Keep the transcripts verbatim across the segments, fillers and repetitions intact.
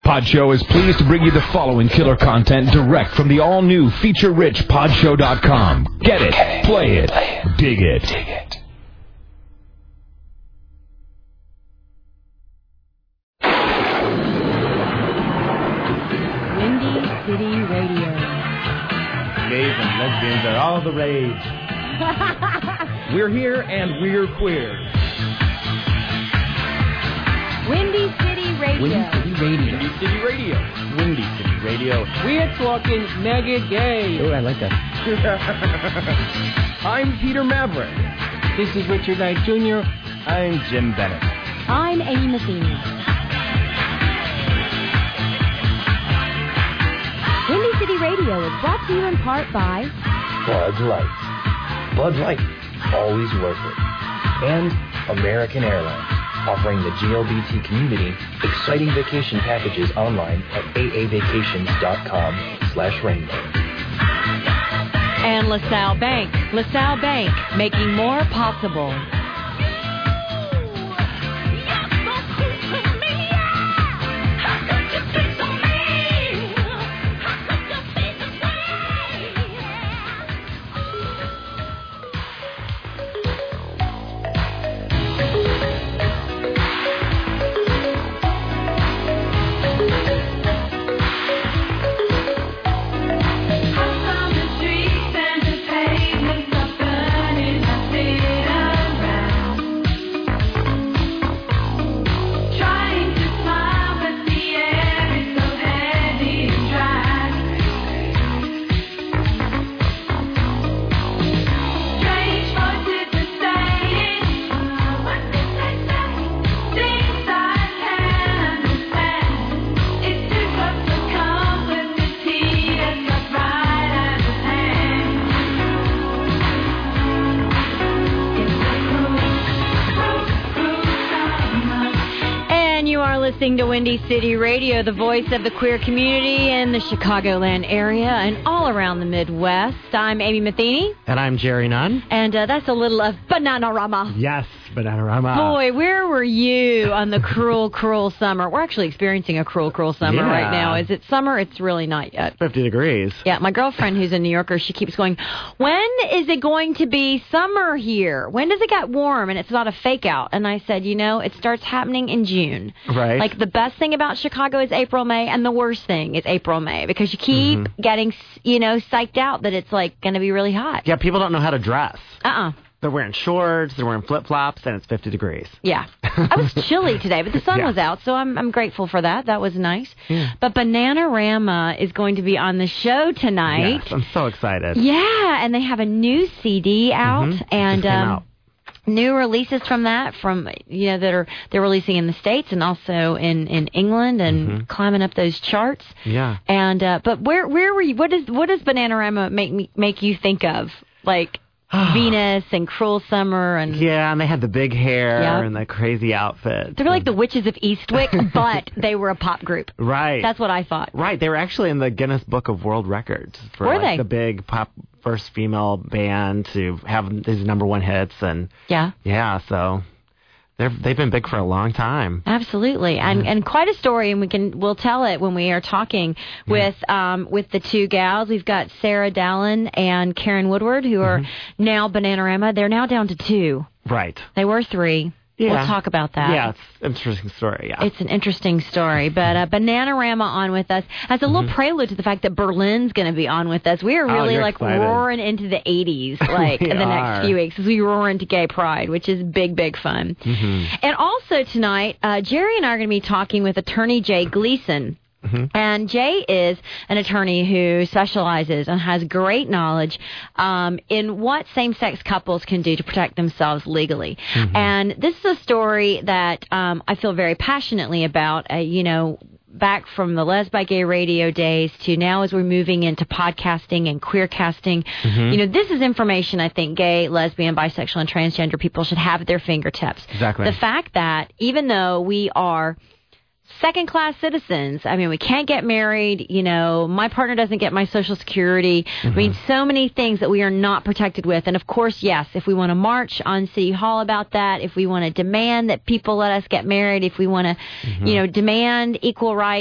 Podshow is pleased to bring you the following killer content direct from the all-new feature-rich podshow dot com. Get it, play it, dig it. Dig it. Windy City Radio. Gays and lesbians are all the rage. We're here and we're queer. Windy City Radio. Windy City Radio. Windy City Radio. Windy City Radio. We're talking mega gay. Oh, I like that. I'm Peter Maverick. This is Richard Knight Junior I'm Jim Bennett. I'm Amy Matheny. Windy City Radio is brought to you in part by Bud Light. Bud Light, always worth it. And American Airlines, offering the G L B T community exciting vacation packages online at aavacations.com slash rainbow. and LaSalle Bank. LaSalle Bank, making more possible. Listening to Windy City Radio, the voice of the queer community in the Chicagoland area and all around the Midwest. I'm Amy Matheny. And I'm Jerry Nunn. And uh, that's a little of Bananarama. Yes, Bananarama. Boy, where were you on the cruel, cruel summer? We're actually experiencing a cruel, cruel summer yeah. right now. Is it summer? It's really not yet. fifty degrees. Yeah, my girlfriend who's a New Yorker, she keeps going, when is it going to be summer here? When does it get warm? And it's not a fake out. And I said, you know, it starts happening in June. Right. Like the best thing about Chicago is April, May, and the worst thing is April, May, because you keep mm-hmm. getting, you know, psyched out that it's like going to be really hot. Yeah, people don't know how to dress. Uh-uh. They're wearing shorts, they're wearing flip-flops, and it's fifty degrees. Yeah. I was chilly today, but the sun yeah. was out, so I'm I'm grateful for that. That was nice. Yeah. But Bananarama is going to be on the show tonight. Yes, I'm so excited. Yeah, and they have a new C D out, mm-hmm. and Just came um, out. new releases from that, from you know that are they're releasing in the States and also in, in England and mm-hmm. climbing up those charts. Yeah. And uh, but where where were you? What does what does Bananarama make me make you think of? Like Venus and Cruel Summer and yeah, and they had the big hair yep. and the crazy outfits. They were like the Witches of Eastwick, but they were a pop group. Right. That's what I thought. Right. They were actually in the Guinness Book of World Records for were like they? the big pop first female band to have these number one hits and yeah, yeah. So they're they've been big for a long time. Absolutely, and yeah. and quite a story, and we can we'll tell it when we are talking yeah. with um with the two gals. We've got Sarah Dallin and Karen Woodward, who are mm-hmm. now Bananarama. They're now down to two. Right. They were three. Yeah. We'll talk about that. Yeah, it's an interesting story, yeah. It's an interesting story. But uh, Bananarama on with us as a little mm-hmm. prelude to the fact that Berlin's going to be on with us. We are really oh, like excited. roaring into the eighties like in the are. next few weeks as we roar into Gay Pride, which is big, big fun. Mm-hmm. And also tonight, uh, Jerry and I are going to be talking with attorney Jay Gleason. Mm-hmm. And Jay is an attorney who specializes and has great knowledge um, in what same-sex couples can do to protect themselves legally. Mm-hmm. And this is a story that um, I feel very passionately about, uh, you know, back from the Lesbi Gay Radio days to now as we're moving into podcasting and queer casting. Mm-hmm. You know, this is information I think gay, lesbian, bisexual, and transgender people should have at their fingertips. Exactly. The fact that even though we are second-class citizens. I mean, we can't get married. You know, my partner doesn't get my Social Security. Mm-hmm. I mean, so many things that we are not protected with. And, of course, yes, if we want to march on City Hall about that, if we want to demand that people let us get married, if we want to, mm-hmm. you know, demand equal rights,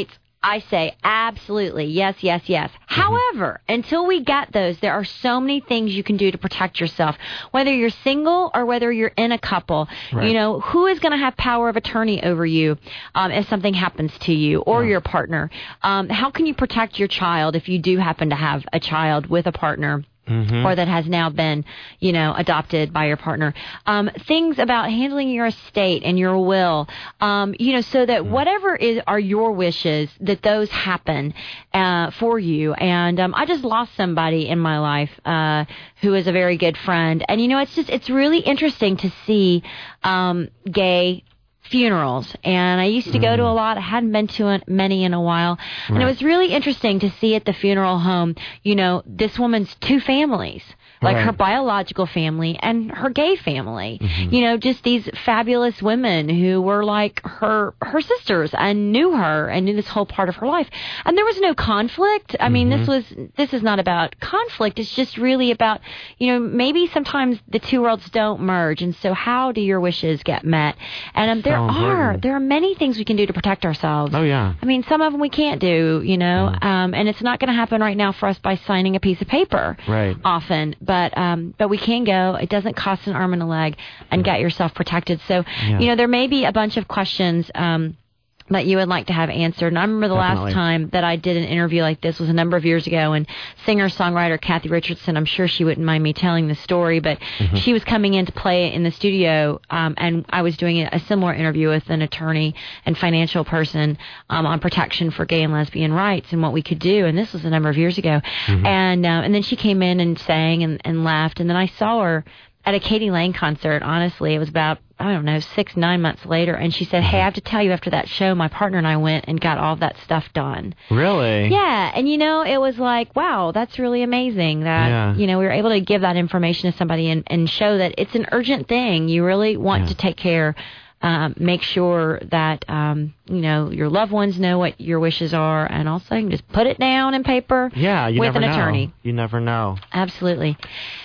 I say absolutely, yes, yes, yes. Mm-hmm. However, until we get those, there are so many things you can do to protect yourself, whether you're single or whether you're in a couple. Right. You know, who is going to have power of attorney over you um, if something happens to you or yeah. your partner? Um, how can you protect your child if you do happen to have a child with a partner? Mm-hmm. Or that has now been, you know, adopted by your partner. Um, things about handling your estate and your will, um, you know, so that whatever is are your wishes, that those happen uh, for you. And um, I just lost somebody in my life uh, who is a very good friend. And, you know, it's just, it's really interesting to see um, gay funerals, and I used to go to a lot. I hadn't been to many in a while, and right. it was really interesting to see at the funeral home, you know, this woman's two families. Like right. her biological family and her gay family. Mm-hmm. You know, just these fabulous women who were like her her sisters and knew her and knew this whole part of her life. And there was no conflict. I mm-hmm. mean, this was this is not about conflict. It's just really about, you know, maybe sometimes the two worlds don't merge. And so how do your wishes get met? And um, there so are there are many things we can do to protect ourselves. Oh, yeah. I mean, some of them we can't do, you know, yeah. um, and it's not going to happen right now for us by signing a piece of paper right. often. But um, but we can go. It doesn't cost an arm and a leg, and get yourself protected. So, yeah. you know, there may be a bunch of questions um, that you would like to have answered. And I remember the Definitely. last time that I did an interview like this was a number of years ago, and singer-songwriter Kathy Richardson, I'm sure she wouldn't mind me telling the story, but mm-hmm. she was coming in to play in the studio, um, and I was doing a similar interview with an attorney and financial person um, on protection for gay and lesbian rights and what we could do, and this was a number of years ago. Mm-hmm. And uh, and then she came in and sang and, and left, and then I saw her at a Katie Lang concert. Honestly, it was about, I don't know, six, nine months later, and she said, hey, I have to tell you, after that show, my partner and I went and got all that stuff done. Really? Yeah, and you know, it was like, wow, that's really amazing that, yeah. you know, we were able to give that information to somebody and, and show that it's an urgent thing. You really want yeah. to take care, um, make sure that, um, you know, your loved ones know what your wishes are, and also you can just put it down in paper yeah, you with never an know. attorney. You never know. Absolutely.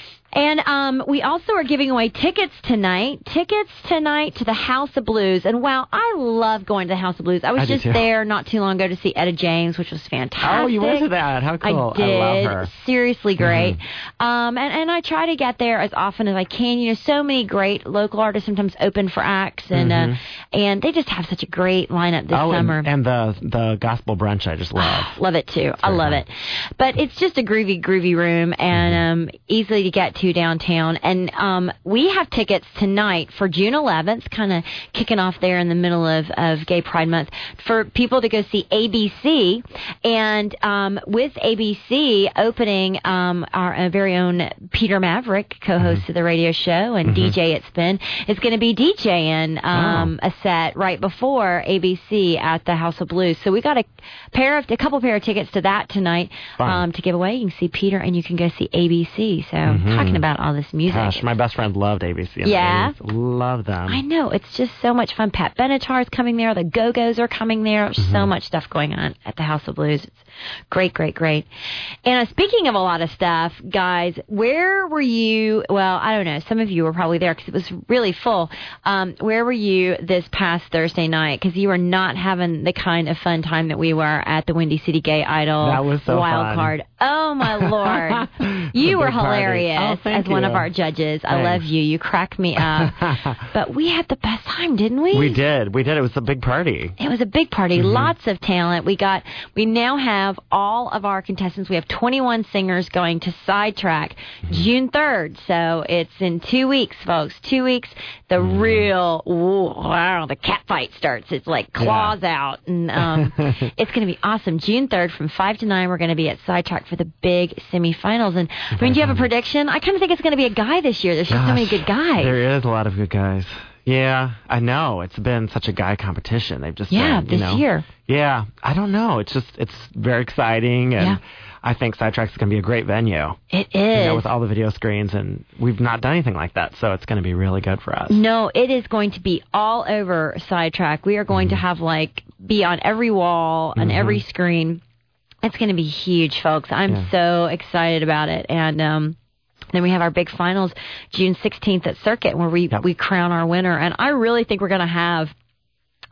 And um, we also are giving away tickets tonight. Tickets tonight to the House of Blues. And wow, I love going to the House of Blues. I was I just there not too long ago to see Etta James, which was fantastic. Oh, you went to that? How cool! I did. I love her. Seriously great. Mm-hmm. Um, and, and I try to get there as often as I can. You know, so many great local artists sometimes open for acts, and mm-hmm. uh, and they just have such a great lineup this oh, summer. And, and the the gospel brunch I just love. love it too. I love fun. it. But it's just a groovy, groovy room, and um, easily to get to downtown. And um, we have tickets tonight for June eleventh, kind of kicking off there in the middle of, of Gay Pride Month, for people to go see A B C. And um, with A B C opening, um, our uh, very own Peter Maverick, co-host mm-hmm. of the radio show and mm-hmm. D J at Spin, is going to be DJing um, oh. a set right before A B C at the House of Blues. So we got a pair of a couple pair of tickets to that tonight um, to give away. You can see Peter and you can go see A B C. So mm-hmm. talking about all this music. Gosh, my best friend loved A B C. Yeah, love them. I know, it's just so much fun. Pat Benatar's coming there. The Go-Go's are coming there. There's mm-hmm. so much stuff going on at the House of Blues. It's great, great, great. And uh, speaking of a lot of stuff, guys, where were you? Well, I don't know. Some of you were probably there because it was really full. Um, where were you this past Thursday night? Because you were not having the kind of fun time that we were at the Windy City Gay Idol. That was so Wild fun. Card. Oh my Lord, you were hilarious oh, as you. one of our judges. I Thanks. love you. You crack me up. But we had the best time, didn't we? We did. We did. It was a big party. It was a big party. Mm-hmm. Lots of talent. We got. We now have all of our contestants. We have twenty-one singers going to Sidetrack mm-hmm. June third. So it's in two weeks, folks. Two weeks. The mm-hmm. real ooh, wow. The cat fight starts. It's like claws yeah. out, and um, it's going to be awesome. June third from five to nine. We're going to be at Sidetrack for the big semifinals. And I mean, do you have a prediction? I kind of think it's going to be a guy this year. There's just Gosh, so many good guys. There is a lot of good guys. Yeah, I know. It's been such a guy competition. They've just yeah been, you this know, year. Yeah, I don't know. It's just it's very exciting, and yeah. I think Sidetrack's going to be a great venue. It is. You know, with all the video screens, and we've not done anything like that, so it's going to be really good for us. No, it is going to be all over Sidetrack. We are going mm-hmm. to have like be on every wall, on mm-hmm. every screen. It's going to be huge, folks. I'm yeah. so excited about it, and um. Then we have our big finals June sixteenth at Circuit, where we, yep. we crown our winner. And I really think we're going to have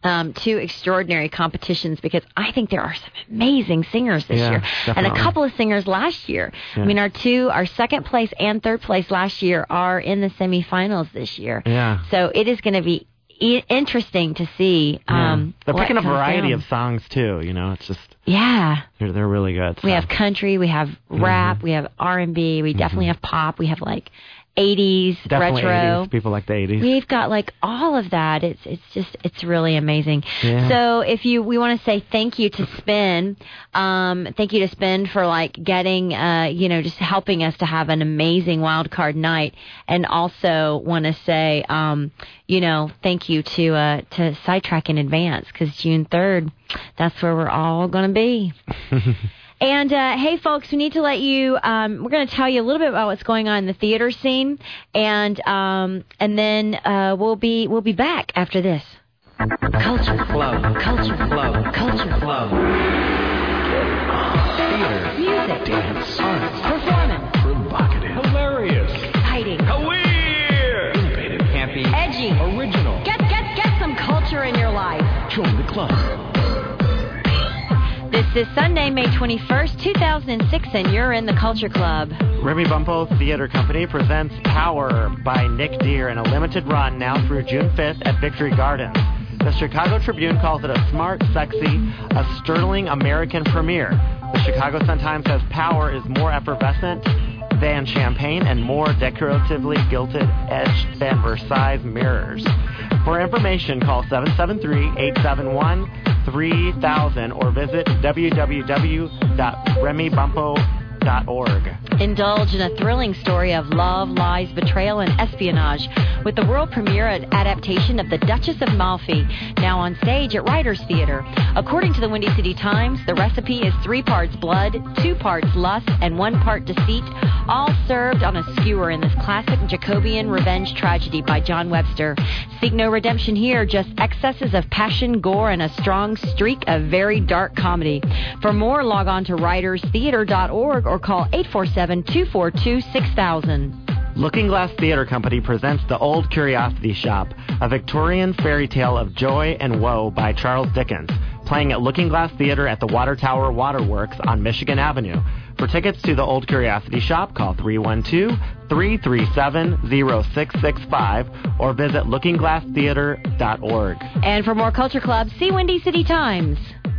Um, two extraordinary competitions because I think there are some amazing singers this Yeah, year, definitely. and a couple of singers last year. Yeah. I mean, our two, our second place and third place last year are in the semifinals this year. Yeah. So it is going to be e- interesting to see. Yeah. Um, They're what picking a comes variety down. of songs too. You know, it's just Yeah. they're they're really good. We so. have country, we have rap, we have R and B, we definitely have pop, we have like eighties, Definitely retro. eighties. People like the eighties. We've got like all of that. It's it's just it's really amazing. Yeah. So if you we want to say thank you to Spin, um, thank you to Spin for like getting uh you know just helping us to have an amazing wild card night, and also want to say um you know thank you to uh to Sidetrack in advance because June third, that's where we're all gonna be. And, uh, hey, folks, we need to let you, um, we're going to tell you a little bit about what's going on in the theater scene, and um, and then uh, we'll be we'll be back after this. Culture Club. Culture Club. Culture Club. Theater. Music. Dance. Arts. Performance. Provocative. Hilarious. Exciting. Weird. Innovative. Campy. Edgy. Original. Get, get, get some culture in your life. Join the club. This is Sunday, May twenty-first, two thousand six, and you're in the Culture Club. Remy Bumpo Theater Company presents Power by Nick Deer in a limited run now through June fifth at Victory Gardens. The Chicago Tribune calls it a smart, sexy, a sterling American premiere. The Chicago Sun-Times says Power is more effervescent than champagne and more decoratively gilded edged than Versailles mirrors. For information, call seven seven three, eight seven one, three thousand or visit w w w dot remy bumpo dot org. Indulge in a thrilling story of love, lies, betrayal, and espionage with the world premiere adaptation of The Duchess of Malfi, now on stage at Writers Theater. According to the Windy City Times, the recipe is three parts blood, two parts lust, and one part deceit, all served on a skewer in this classic Jacobean revenge tragedy by John Webster. Seek no redemption here, just excesses of passion, gore, and a strong streak of very dark comedy. For more, log on to writers theater dot org or call eight four seven, two four two, six thousand. Looking Glass Theater Company presents The Old Curiosity Shop, a Victorian fairy tale of joy and woe by Charles Dickens, playing at Looking Glass Theater at the Water Tower Waterworks on Michigan Avenue. For tickets to The Old Curiosity Shop, call three one two, three three seven, zero six six five or visit looking glass theater dot org. And for more Culture Club, see Windy City Times.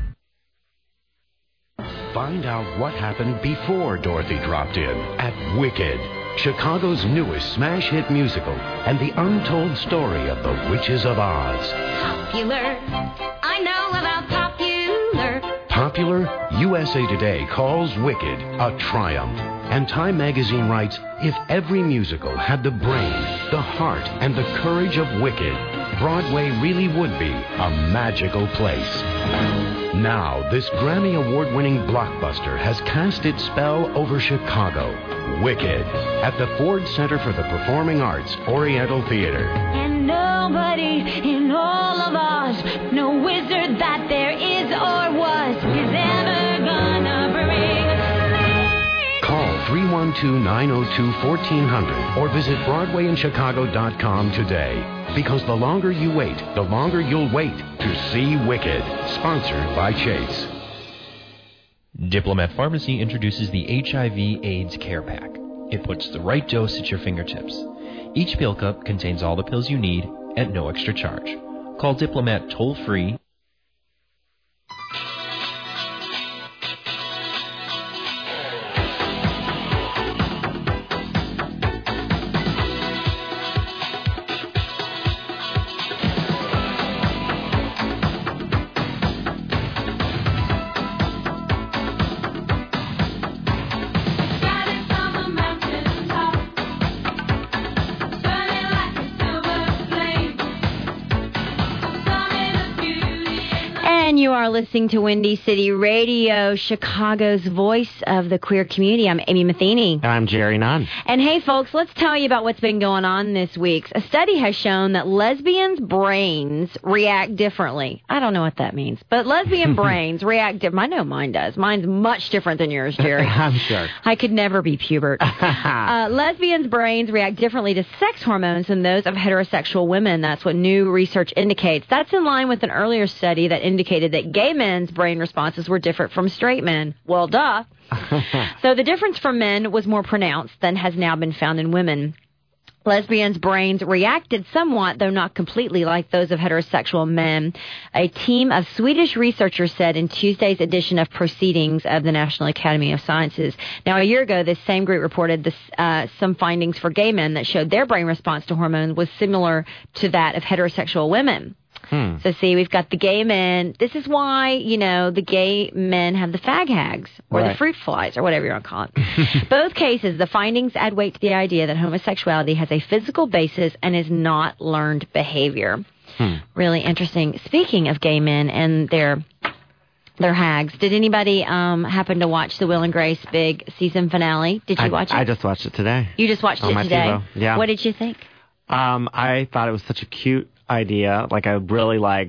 Find out what happened before Dorothy dropped in at Wicked, Chicago's newest smash hit musical, and the untold story of the Witches of Oz. Popular. I know about popular. Popular, U S A Today calls Wicked a triumph. And Time magazine writes, if every musical had the brain, the heart, and the courage of Wicked, Broadway really would be a magical place. Now, this Grammy Award-winning blockbuster has cast its spell over Chicago. Wicked, at the Ford Center for the Performing Arts, Oriental Theater. And nobody in all of Oz, no wizard that there is or was, is ever gonna bring me. Call three one two, nine oh two, one four zero zero or visit broadway in chicago dot com today. Because the longer you wait, the longer you'll wait to see Wicked. Sponsored by Chase. Diplomat Pharmacy introduces the H I V AIDS Care Pack. It puts the right dose at your fingertips. Each pill cup contains all the pills you need at no extra charge. Call Diplomat toll-free. Burning like a silver flame. Some in the future. are listening to Windy City Radio, Chicago's voice of the queer community. I'm Amy Matheny. And I'm Jerry Nunn. And hey, folks, let's tell you about what's been going on this week. A study has shown that lesbians' brains react differently. I don't know what that means, but lesbian brains react different. I know mine does. Mine's much different than yours, Jerry. I'm sure. I could never be pubert. uh, lesbians' brains react differently to sex hormones than those of heterosexual women. That's what new research indicates. That's in line with an earlier study that indicated that gay men's brain responses were different from straight men. Well, duh. So the difference for men was more pronounced than has now been found in women. Lesbians' brains reacted somewhat, though not completely, like those of heterosexual men. A team of Swedish researchers said in Tuesday's edition of Proceedings of the National Academy of Sciences. Now, a year ago, this same group reported this, uh, some findings for gay men that showed their brain response to hormones was similar to that of heterosexual women. Hmm. So, see, we've got the gay men. This is why, you know, the gay men have the fag hags or right. the fruit flies or whatever you want to call it. Both cases, the findings add weight to the idea that homosexuality has a physical basis and is not learned behavior. Hmm. Really interesting. Speaking of gay men and their their hags, did anybody um, happen to watch the Will and Grace big season finale? Did you I, watch it? I just watched it today. You just watched on it my today? TiVo. Yeah. What did you think? Um, I thought it was such a cute idea. Like, I really liked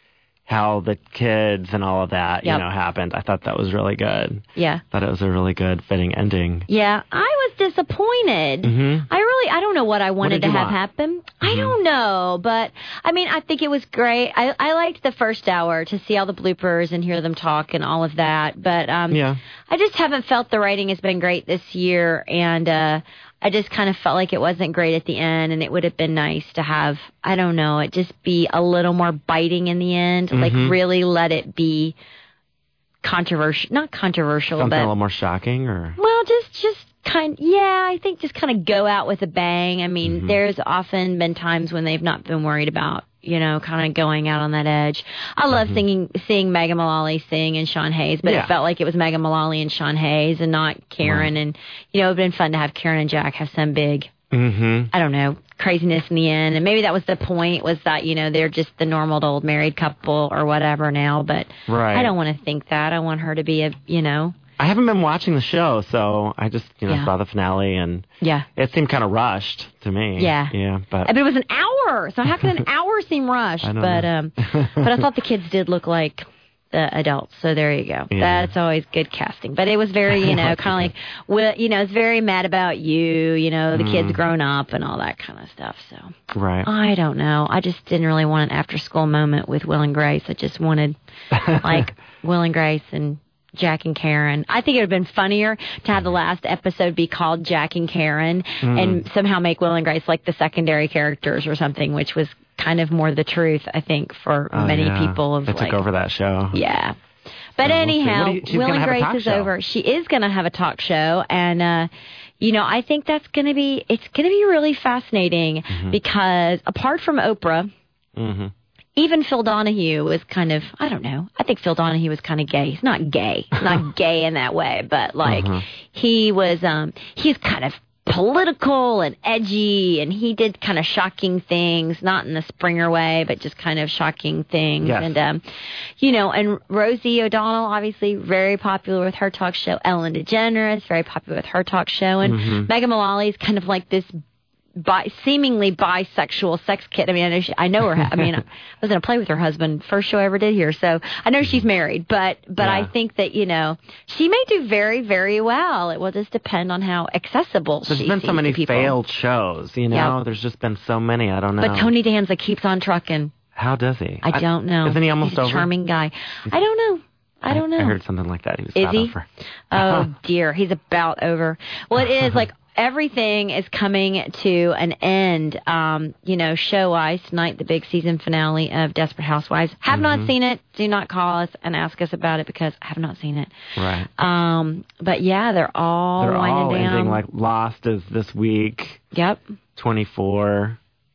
how the kids and all of that, yep. you know, happened. I thought that was really good. Yeah. Thought it was a really good, fitting ending. Yeah, I was disappointed. Mm-hmm. I really, I don't know what I wanted what to have want? happen. Mm-hmm. I don't know, but I mean, I think it was great. I, I liked the first hour to see all the bloopers and hear them talk and all of that. But um, yeah. I just haven't felt the writing has been great this year, and uh, I just kind of felt like it wasn't great at the end, and it would have been nice to have, I don't know, it just be a little more biting in the end, mm-hmm. like really let it be controversial, not controversial, Something but a little more shocking, or well, just just kind, yeah, I think just kind of go out with a bang. I mean, mm-hmm. there's often been times when they've not been worried about, you know, kind of going out on that edge. I love mm-hmm. singing, seeing Megan Mullally sing and Sean Hayes, but yeah. it felt like it was Megan Mullally and Sean Hayes and not Karen. Right. And, you know, it would have been fun to have Karen and Jack have some big, mm-hmm. I don't know, craziness in the end. And maybe that was the point, was that, you know, they're just the normal old married couple or whatever now. But right. I don't want to think that. I want her to be a, you know. I haven't been watching the show, so I just, you know, yeah. saw the finale, and yeah. it seemed kind of rushed to me. Yeah. Yeah, but... but it was an hour, so how can an hour seem rushed? I don't but know. um, but I thought the kids did look like the adults, so there you go. Yeah. That's always good casting. But it was very, you know, kind of like, well, you know, it's very mad about you, you know, the mm. kids grown up and all that kind of stuff. So right. I don't know. I just didn't really want an after-school moment with Will and Grace. I just wanted, like, Will and Grace and Jack and Karen. I think it would have been funnier to have the last episode be called Jack and Karen mm. and somehow make Will and Grace like the secondary characters or something, which was kind of more the truth, I think, for oh, many yeah. people. Of they like, took over that show. Yeah. But so anyhow, we'll you, Will and Grace is show. over. She is going to have a talk show, and uh, you know, I think that's going to be, it's going to be really fascinating mm-hmm. because apart from Oprah, mm-hmm. even Phil Donahue was kind of, I don't know, I think Phil Donahue was kind of gay. He's not gay. He's not gay in that way, but like uh-huh. he was, um, he's kind of political and edgy, and he did kind of shocking things, not in the Springer way, but just kind of shocking things. Yes. And, um, you know, and Rosie O'Donnell, obviously very popular with her talk show. Ellen DeGeneres, very popular with her talk show. And mm-hmm. Megan Mullally is kind of like this Bi- seemingly bisexual sex kid. I mean, I know, she, I know her. I mean, I was going to play with her husband, first show I ever did here, so I know she's married. But but yeah. I think that, you know, she may do very, very well. It will just depend on how accessible There's she been so many to people. failed shows, you know. Yep. There's just been so many. I don't know. But Tony Danza keeps on trucking. How does he? I don't know. Isn't he almost He's a over? charming guy. I don't know. I don't know. I heard something like that. He was is about he? over. Oh dear, he's about over. Well, it is like. Everything is coming to an end, um, you know, show-wise. Tonight, the big season finale of Desperate Housewives. Have mm-hmm. not seen it. Do not call us and ask us about it because I have not seen it. Right. Um, but, yeah, they're all they're winding all down. ending, like Lost is this week. Yep. twenty-four.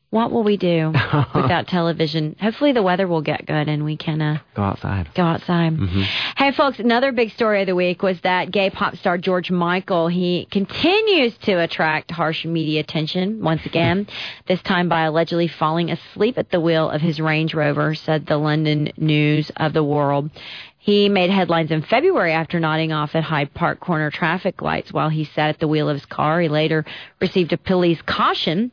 What will we do without television? Hopefully the weather will get good and we can uh, go outside. Go outside. Mm-hmm. Hey, folks, another big story of the week was that gay pop star George Michael, he continues to attract harsh media attention once again, this time by allegedly falling asleep at the wheel of his Range Rover, said the London News of the World. He made headlines in February after nodding off at Hyde Park corner traffic lights while he sat at the wheel of his car. He later received a police caution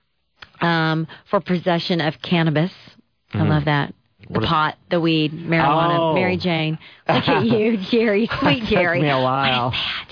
Um, for possession of cannabis. Mm-hmm. I love that. The what pot, the weed, marijuana, oh. Mary Jane. Look at you, Jerry. Sweet Jerry. Took me a while.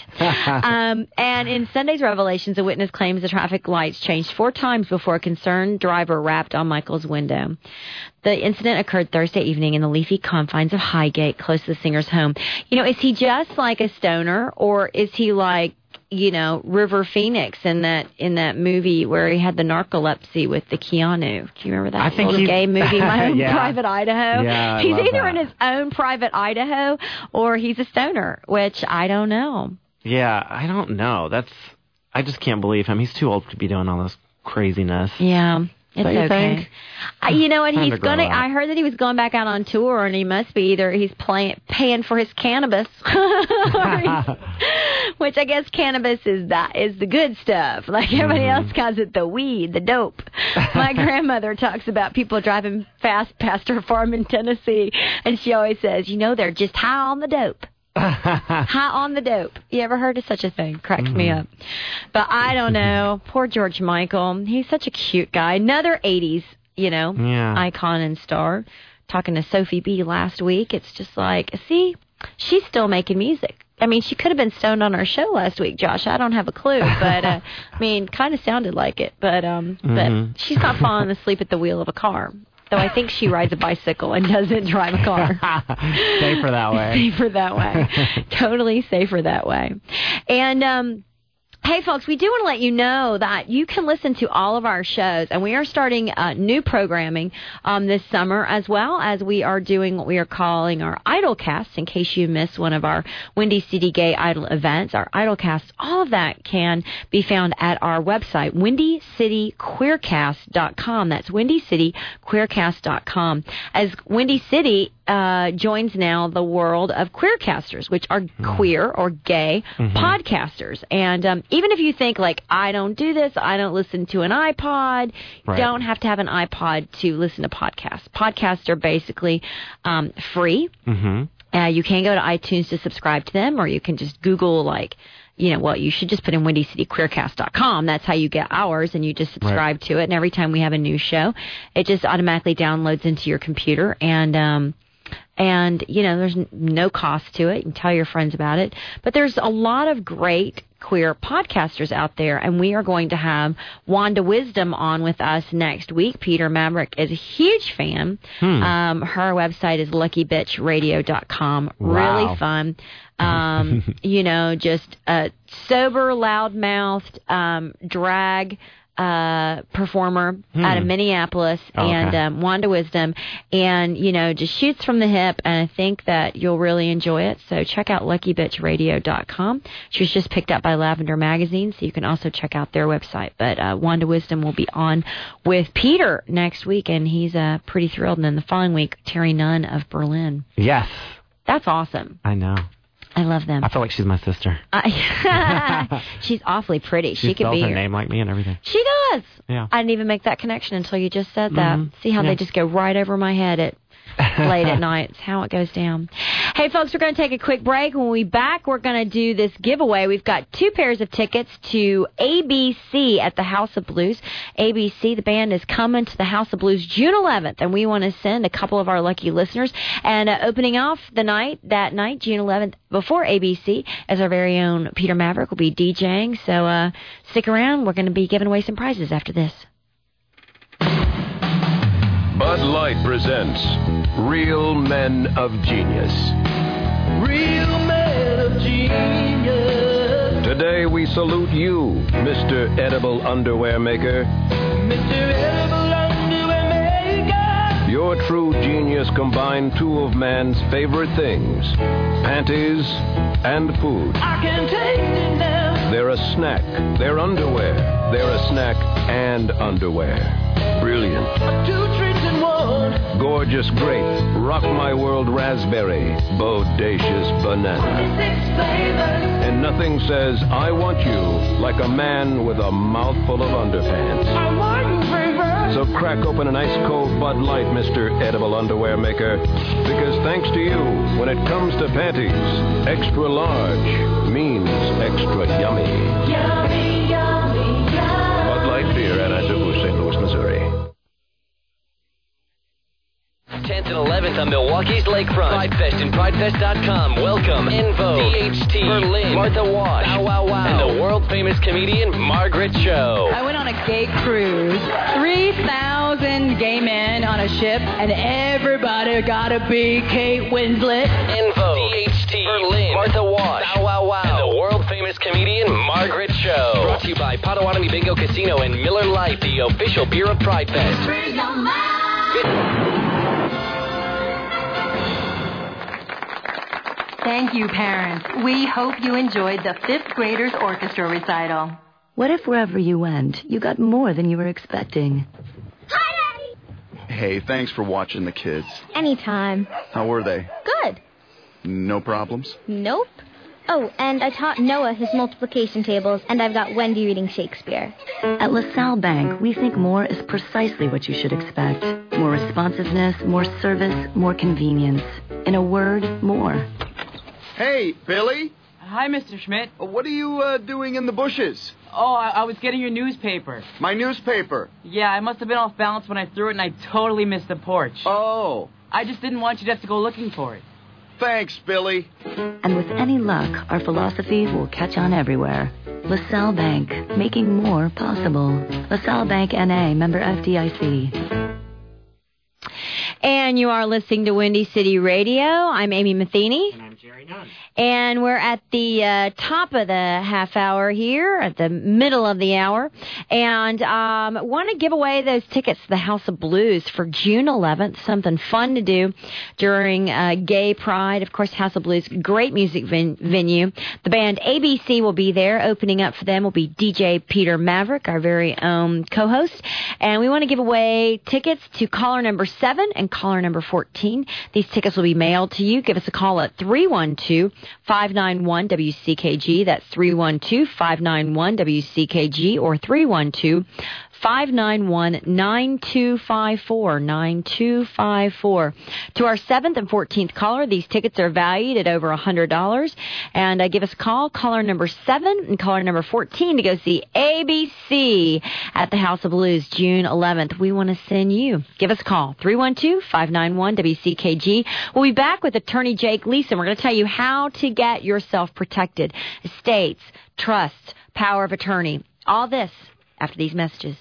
um, and in Sunday's revelations, a witness claims the traffic lights changed four times before a concerned driver rapped on Michael's window. The incident occurred Thursday evening in the leafy confines of Highgate, close to the singer's home. You know, is he just like a stoner, or is he like, you know, River Phoenix in that in that movie where he had the narcolepsy with the Keanu? Do you remember that I think little gay movie, My Own yeah. Private Idaho? Yeah, I he's love either that. in his own private Idaho or he's a stoner, which I don't know. Yeah, I don't know. That's I just can't believe him. He's too old to be doing all this craziness. Yeah. It's Don't you okay. think? Uh, you know what? Time He's to grow gonna. up. I heard that he was going back out on tour, and he must be either he's playing, paying for his cannabis, or he's- which I guess cannabis is that is the good stuff. Like everybody Mm-hmm. else calls it the weed, the dope. My grandmother talks about people driving fast past her farm in Tennessee, and she always says, "You know, they're just high on the dope." High on the dope. You ever heard of such a thing? Cracks Mm-hmm. me up. But I don't know. Poor George Michael. He's such a cute guy. Another eighties, you know, Yeah. icon and star. Talking to Sophie B last week. It's just like, see, she's still making music. I mean, she could have been stoned on our show last week, Josh. I don't have a clue, but uh, I mean, kind of sounded like it. But um, Mm-hmm. but she's not falling asleep at the wheel of a car. Though I think she rides a bicycle and doesn't drive a car. Safer that way. Safer that way. Totally safer that way. And um, hey, folks, we do want to let you know that you can listen to all of our shows, and we are starting uh, new programming um, this summer, as well as we are doing what we are calling our Idolcast, in case you missed one of our Windy City Gay Idol events. Our Idolcast, all of that can be found at our website, windy city queercast dot com. That's windy city queercast dot com. As Windy City uh, joins now the world of queercasters, which are mm. queer or gay mm-hmm. podcasters. And um, even if you think, like, I don't do this, I don't listen to an iPod, right. don't have to have an iPod to listen to podcasts. Podcasts are basically um, free. Mm-hmm. Uh, you can go to iTunes to subscribe to them, or you can just Google, like, you know, well, you should just put in windy city queercast dot com. That's how you get ours, and you just subscribe right. to it. And every time we have a new show, it just automatically downloads into your computer. And, um, and you know, there's no cost to it. You can tell your friends about it. But there's a lot of great queer podcasters out there, and we are going to have Wanda Wisdom on with us next week. Peter Maverick is a huge fan. Hmm. Um, her website is lucky bitch radio dot com. Wow. Really fun. Um, you know, just a sober, loud-mouthed um, drag uh, performer hmm. out of Minneapolis, oh, and okay. um, Wanda Wisdom, and, you know, just shoots from the hip, and I think that you'll really enjoy it. So check out lucky bitch radio dot com. She was just picked up by Lavender Magazine, so you can also check out their website. But uh, Wanda Wisdom will be on with Peter next week, and he's uh, pretty thrilled. And then the following week, Terry Nunn of Berlin. Yes. That's awesome. I know. I love them. I feel like she's my sister. Uh, she's awfully pretty. She, she could be her your name like me and everything. She does. Yeah. I didn't even make that connection until you just said that. Mm-hmm. See how yeah. they just go right over my head at late at night. It's how it goes down. Hey, folks, we're going to take a quick break. When we back, we're going to do this giveaway. We've got two pairs of tickets to A B C at the House of Blues. A B C, the band, is coming to the House of Blues June eleventh, and we want to send a couple of our lucky listeners. And uh, opening off the night, that night, June eleventh, before A B C, as our very own Peter Maverick will be DJing. So uh, stick around. We're going to be giving away some prizes after this. Bud Light presents Real Men of Genius. Real Men of Genius. Today we salute you, Mister Edible Underwear Maker. Mister Edible Underwear Maker. Your true genius combined two of man's favorite things, panties and food. I can taste it now. They're a snack. They're underwear. They're a snack and underwear. Brilliant. Two treats in one. Gorgeous grape. Rock My World raspberry. Bodacious banana. Six flavors. And nothing says, I want you, like a man with a mouthful of underpants. I want you, baby. So crack open an ice cold Bud Light, Mister Edible Underwear Maker. Because thanks to you, when it comes to panties, extra large means extra yummy. Yummy, yummy, yummy. Bud Light Beer, Anheuser-Busch, Saint Louis, Missouri. tenth and eleventh on Milwaukee's Lakefront. Pride Fest and Pride Fest dot com. Welcome Envo, D H T, Berlin, Martha Wash, Bow Wow Wow, and the world-famous comedian Margaret Cho. I went on a gay cruise. three thousand gay men on a ship, and everybody gotta be Kate Winslet. Envo, D H T, Berlin, Martha Wash, Bow Wow Wow, and the world-famous comedian Margaret Cho. Brought to you by Potawatomi Bingo Casino and Miller Lite, the official beer of Pride Fest. Thank you, parents. We hope you enjoyed the fifth graders orchestra recital. What if wherever you went, you got more than you were expecting? Hi, Daddy! Hey, thanks for watching the kids. Anytime. How were they? Good. No problems? Nope. Oh, and I taught Noah his multiplication tables, and I've got Wendy reading Shakespeare. At LaSalle Bank, we think more is precisely what you should expect. More responsiveness, more service, more convenience. In a word, more. Hey, Billy. Hi, Mister Schmidt. What are you uh, doing in the bushes? Oh, I-, I was getting your newspaper. My newspaper? Yeah, I must have been off balance when I threw it, and I totally missed the porch. Oh. I just didn't want you to have to go looking for it. Thanks, Billy. And with any luck, our philosophy will catch on everywhere. LaSalle Bank, making more possible. LaSalle Bank N A, member F D I C. And you are listening to Windy City Radio. I'm Amy Matheny. And I'm Jerry Nunn. And we're at the uh, top of the half hour here, at the middle of the hour. And um, want to give away those tickets to the House of Blues for June eleventh. Something fun to do during uh, Gay Pride. Of course, House of Blues, great music ven- venue. The band A B C will be there. Opening up for them will be D J Peter Maverick, our very own co-host. And we want to give away tickets to caller number seven and caller number fourteen. These tickets will be mailed to you. Give us a call at three one two, five nine one, W C K G. That's three one two, five nine one, W C K G or three one two, five nine one, nine two five four, nine two five four. To our seventh and fourteenth caller, these tickets are valued at over one hundred dollars. And uh, give us a call, caller number seven and caller number fourteen, to go see A B C at the House of Blues June eleventh. We want to send you. Give us a call, three one two, five nine one, W C K G. We'll be back with attorney Jake Gleason. We're going to tell you how to get yourself protected. Estates, trusts, power of attorney. All this after these messages.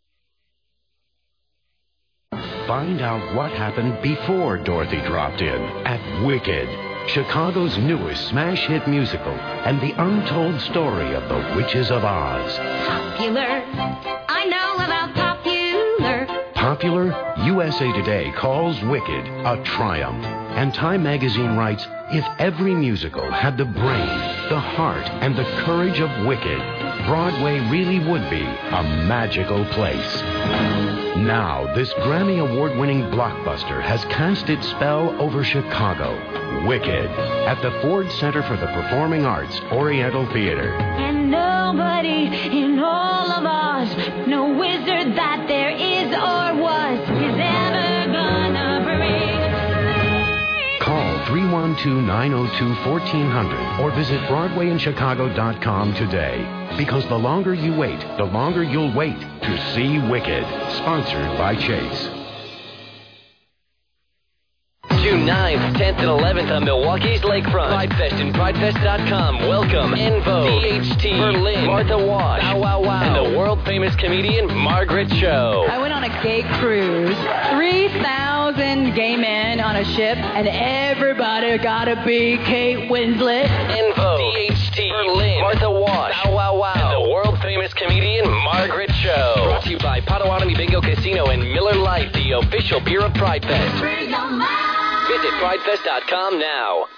Find out what happened before Dorothy dropped in at Wicked, Chicago's newest smash hit musical, and the untold story of the Witches of Oz. Popular. I know about popular. Popular, U S A Today calls Wicked a triumph. And Time magazine writes, if every musical had the brain, the heart, and the courage of Wicked, Broadway really would be a magical place. Now, this Grammy Award-winning blockbuster has cast its spell over Chicago. Wicked, at the Ford Center for the Performing Arts, Oriental Theater. And nobody in all of Oz, no wizard that there is or was, is ever gonna bring. Call three one two, nine oh two, one four zero zero or visit Broadway in Chicago dot com today. Because the longer you wait, the longer you'll wait to see Wicked. Sponsored by Chase. June ninth, tenth, and eleventh on Milwaukee's Lakefront. Pride Fest and Pride Fest dot com. Welcome Envo, D H T, Berlin, Martha Wash, Bow Wow Wow, and the world-famous comedian Margaret Cho. I went on a gay cruise. three thousand gay men on a ship, and everybody gotta be Kate Winslet. Envo, D H T, Berlin, Martha Wash, Bow Wow Wow, and the world-famous comedian Margaret Cho. Brought to you by Potawatomi Bingo Casino and Miller Lite, the official beer of Pride Fest. Visit Pride Fest dot com now.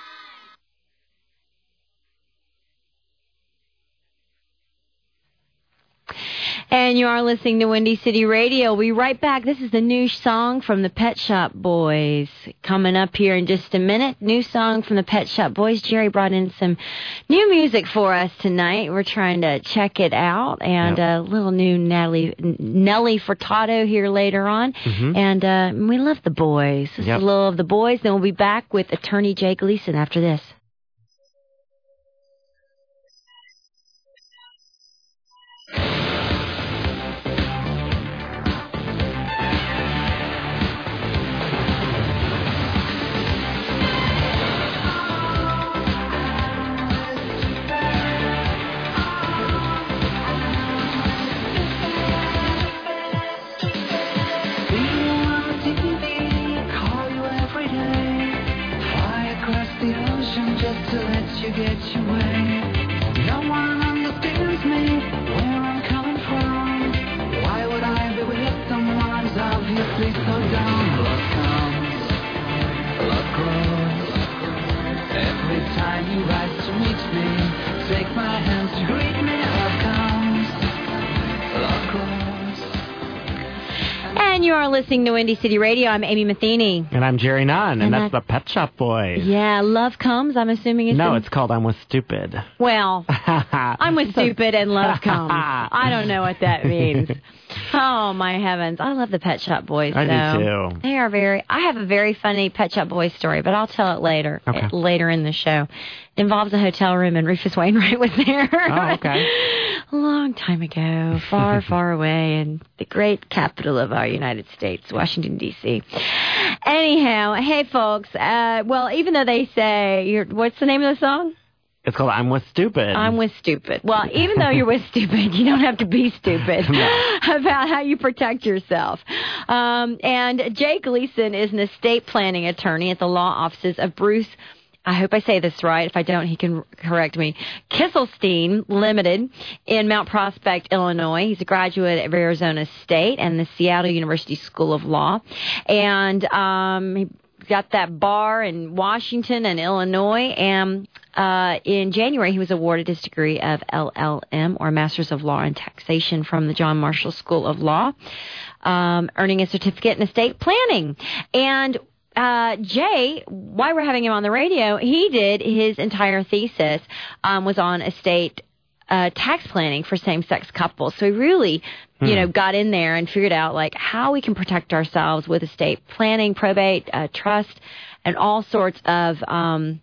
And you are listening to Windy City Radio. We'll be right back. This is the new song from the Pet Shop Boys. Coming up here in just a minute. New song from the Pet Shop Boys. Jerry brought in some new music for us tonight. We're trying to check it out. And a yep. uh, little new Natalie, Nelly Furtado here later on. Mm-hmm. And uh, we love the boys. This yep. is a little of the boys. Then we'll be back with attorney Jay Gleason after this. Listening to Windy City Radio. I'm Amy Matheny. And I'm Jerry Nunn, and, and that's, that's the Pet Shop Boys. Yeah, Love Comes, I'm assuming it's... No, in... it's called I'm With Stupid. Well, I'm with Stupid and Love Comes. I don't know what that means. Oh, my heavens. I love the Pet Shop Boys, I though. do, too. They are very... I have a very funny Pet Shop Boys story, but I'll tell it later, okay. later in the show. It involves a hotel room, and Rufus Wainwright was there. Oh, okay. A long time ago, far, far away in the great capital of our United States, Washington, D C Anyhow, hey, folks. Uh, well, even though they say... You're, what's the name of the song? It's called I'm With Stupid. I'm With Stupid. Well, even though you're with stupid, you don't have to be stupid no. about how you protect yourself. Um, and Jay Gleason is an estate planning attorney at the law offices of Bruce, I hope I say this right. If I don't, he can correct me, Kisselstein Limited in Mount Prospect, Illinois. He's a graduate of Arizona State and the Seattle University School of Law. And um, he got that bar in Washington and Illinois, and uh, in January he was awarded his degree of L L M, or Masters of Law in Taxation, from the John Marshall School of Law, um, earning a certificate in estate planning. And uh, Jay, why we're having him on the radio, he did his entire thesis um, was on estate Uh, tax planning for same-sex couples. So he really, hmm. you know, got in there and figured out, like, how we can protect ourselves with estate planning, probate, uh, trust, and all sorts of um,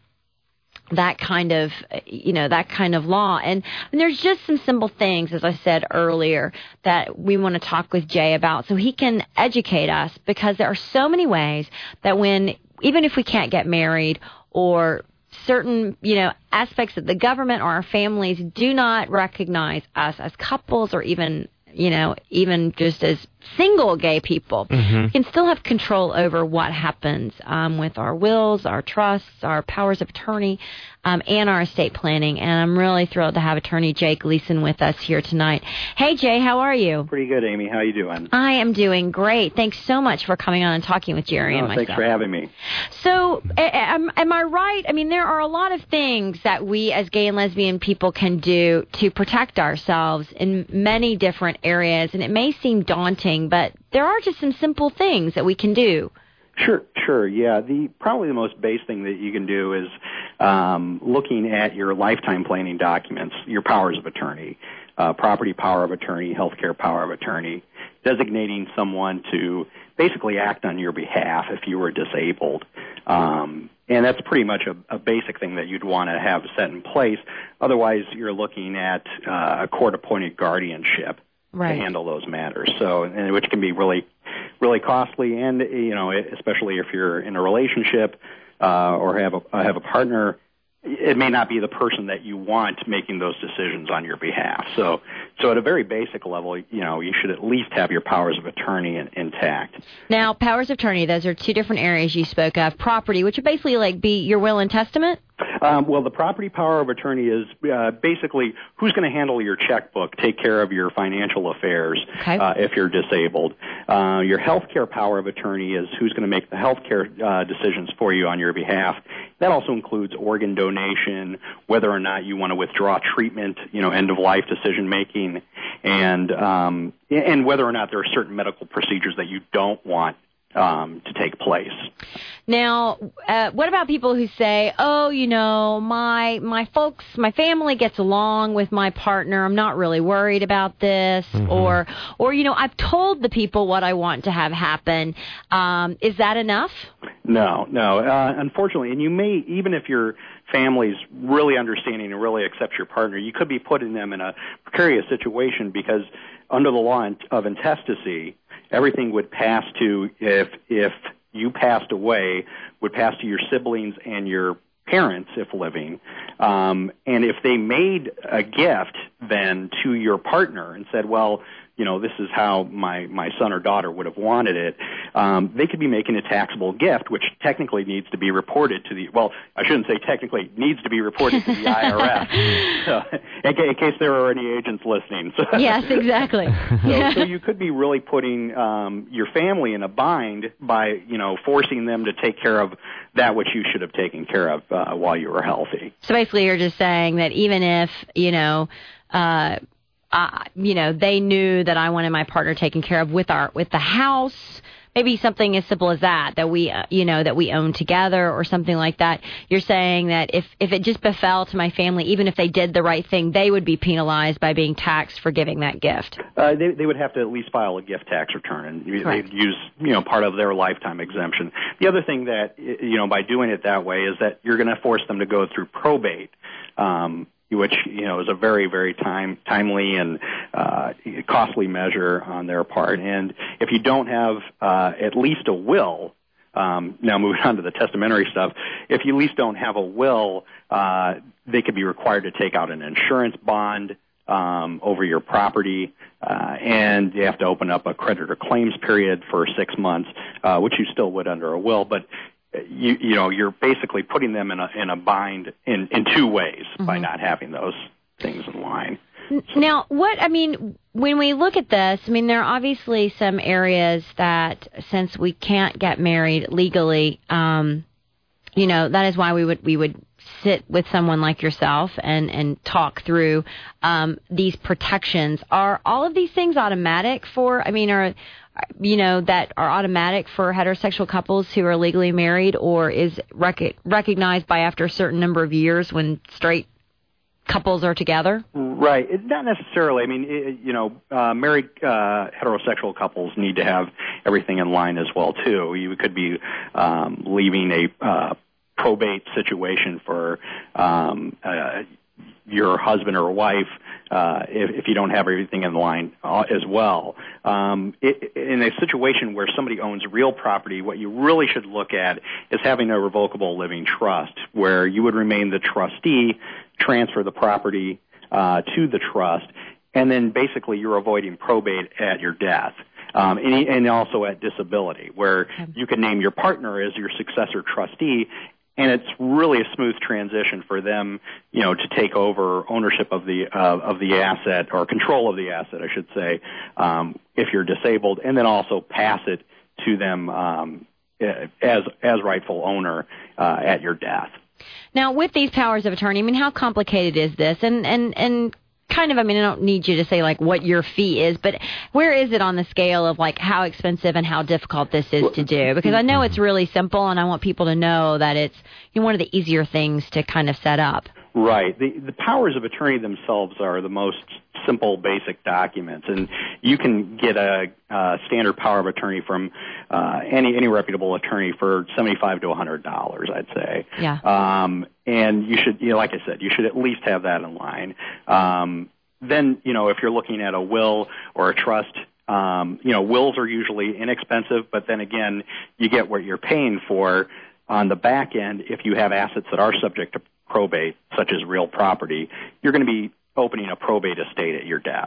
that kind of, you know, that kind of law. And, and there's just some simple things, as I said earlier, that we want to talk with Jay about so he can educate us, because there are so many ways that when, even if we can't get married or certain, you know, aspects of the government or our families do not recognize us as couples, or even, you know, even just as single gay people, mm-hmm. we can still have control over what happens um, with our wills, our trusts, our powers of attorney, um, and our estate planning. And I'm really thrilled to have attorney Jay Gleason with us here tonight. Hey, Jay, how are you? Pretty good, Amy. How you doing? I am doing great. Thanks so much for coming on and talking with Jerry oh, and myself. Thanks for having me. So, am, am I right? I mean, there are a lot of things that we as gay and lesbian people can do to protect ourselves in many different areas, and it may seem daunting, but there are just some simple things that we can do. Sure, sure, yeah. The probably the most base thing that you can do is um, looking at your lifetime planning documents, your powers of attorney, uh, property power of attorney, healthcare power of attorney, designating someone to basically act on your behalf if you were disabled. Um, and that's pretty much a, a basic thing that you'd want to have set in place. Otherwise, you're looking at uh, a court-appointed guardianship. Right. To handle those matters, so and which can be really, really costly, and you know, especially if you're in a relationship uh, or have a have a partner, it may not be the person that you want making those decisions on your behalf. So, so at a very basic level, you know, you should at least have your powers of attorney in, intact. Now, powers of attorney, those are two different areas you spoke of. Property, which would basically like be your will and testament. Um, well, the property power of attorney is uh, basically who's going to handle your checkbook, take care of your financial affairs okay. uh, if you're disabled. Uh, your health care power of attorney is who's going to make the health care uh, decisions for you on your behalf. That also includes organ donation, whether or not you want to withdraw treatment, you know, end-of-life decision-making, and um, and whether or not there are certain medical procedures that you don't want um, to take place. Now, uh, what about people who say, oh, you know, my my folks, my family gets along with my partner. I'm not really worried about this. Mm-hmm. Or, or you know, I've told the people what I want to have happen. Um, is that enough? No, no. Uh, unfortunately, and you may, even if your family's really understanding and really accepts your partner, you could be putting them in a precarious situation because under the law of intestacy, everything would pass to, if if you passed away, would pass to your siblings and your parents if living. Um, and if they made a gift then to your partner and said, well, you know, this is how my, my son or daughter would have wanted it, um, they could be making a taxable gift, which technically needs to be reported to the, well, I shouldn't say technically, needs to be reported to the I R S, so, in, in case there are any agents listening. So, yes, exactly. so, so you could be really putting um, your family in a bind by, you know, forcing them to take care of that which you should have taken care of uh, while you were healthy. So basically you're just saying that even if, you know, uh, Uh, you know, they knew that I wanted my partner taken care of with our with the house, maybe something as simple as that, that we, uh, you know, that we own together or something like that. You're saying that if, if it just befell to my family, even if they did the right thing, they would be penalized by being taxed for giving that gift. Uh, they, they would have to at least file a gift tax return, and Correct. they'd use, you know, part of their lifetime exemption. The other thing that, you know, by doing it that way is that you're going to force them to go through probate, um, which, you know, is a very, very time, timely and uh, costly measure on their part. And if you don't have uh, at least a will, um, now moving on to the testamentary stuff, if you at least don't have a will, uh, they could be required to take out an insurance bond um, over your property, uh, and you have to open up a creditor claims period for six months, uh, which you still would under a will, but You, you know, you're basically putting them in a in a bind in, in two ways mm-hmm. by not having those things in line. So. Now, what I mean, when we look at this, I mean, there are obviously some areas that, since we can't get married legally, um, you know, that is why we would we would sit with someone like yourself and and talk through um, these protections. Are all of these things automatic for? I mean, are you know, that are automatic for heterosexual couples who are legally married, or is rec- recognized by after a certain number of years when straight couples are together? Right. It, not necessarily. I mean, it, you know, uh, married uh, heterosexual couples need to have everything in line as well, too. You could be um, leaving a uh, probate situation for um, uh, your husband or wife uh, if, if you don't have everything in line uh, as well. Um, it, in a situation where somebody owns real property, what you really should look at is having a revocable living trust, where you would remain the trustee, transfer the property uh, to the trust, and then basically you're avoiding probate at your death. Um, and, and also at disability, where you can name your partner as your successor trustee, and it's really a smooth transition for them, you know, to take over ownership of the uh, of the asset, or control of the asset, I should say, um, if you're disabled, and then also pass it to them um, as as rightful owner uh, at your death. Now, with these powers of attorney, I mean, how complicated is this? And and and kind of, I mean, I don't need you to say, like, what your fee is, but where is it on the scale of, like, how expensive and how difficult this is to do? Because I know it's really simple, and I want people to know that it's, you know, one of the easier things to kind of set up. Right. The, the powers of attorney themselves are the most simple, basic documents, and you can get a, a standard power of attorney from uh, any any reputable attorney for seventy-five to a hundred dollars, I'd say. Yeah. Um, and you should, you know, like I said, you should at least have that in line. Um, then, you know, if you're looking at a will or a trust, um, you know, wills are usually inexpensive, but then again, you get what you're paying for on the back end. If you have assets that are subject to probate, such as real property, you're going to be opening a probate estate at your death.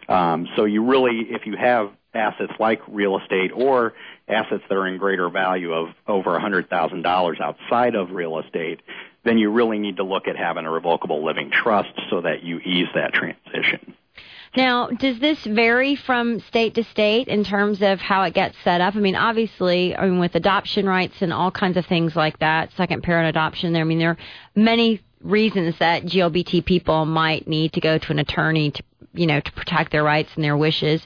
Um, so you really, if you have assets like real estate or assets that are in greater value of over one hundred thousand dollars outside of real estate, then you really need to look at having a revocable living trust so that you ease that transition. Now, does this vary from state to state in terms of how it gets set up? I mean, obviously, I mean, with adoption rights and all kinds of things like that, second parent adoption, there, I mean, there are many reasons that G L B T people might need to go to an attorney to, you know, to protect their rights and their wishes.